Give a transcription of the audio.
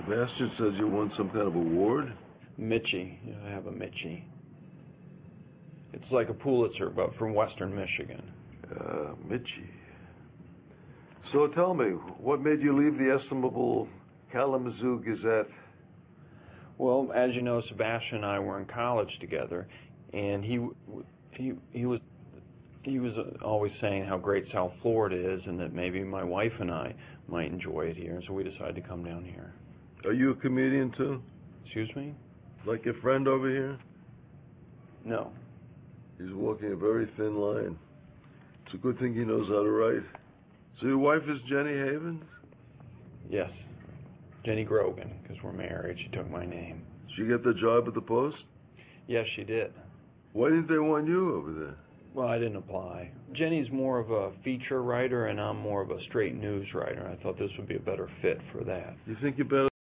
Sebastian says you won some kind of award? Mitchie. I have a Mitchie. It's like a Pulitzer, but from Western Michigan. Mitchie. So tell me, what made you leave the estimable Kalamazoo Gazette? Well, as you know, Sebastian and I were in college together, and he was always saying how great South Florida is, and that maybe my wife and I might enjoy it here. So we decided to come down here. Are you a comedian too? Excuse me? Like your friend over here? No. He's walking a very thin line. It's a good thing he knows how to write. So your wife is Jenny Havens? Yes. Jenny Grogan, because we're married. She took my name. Did she get the job at the Post? Yes, she did. Why didn't they want you over there? Well, I didn't apply. Jenny's more of a feature writer, and I'm more of a straight news writer. I thought this would be a better fit for that. You think you better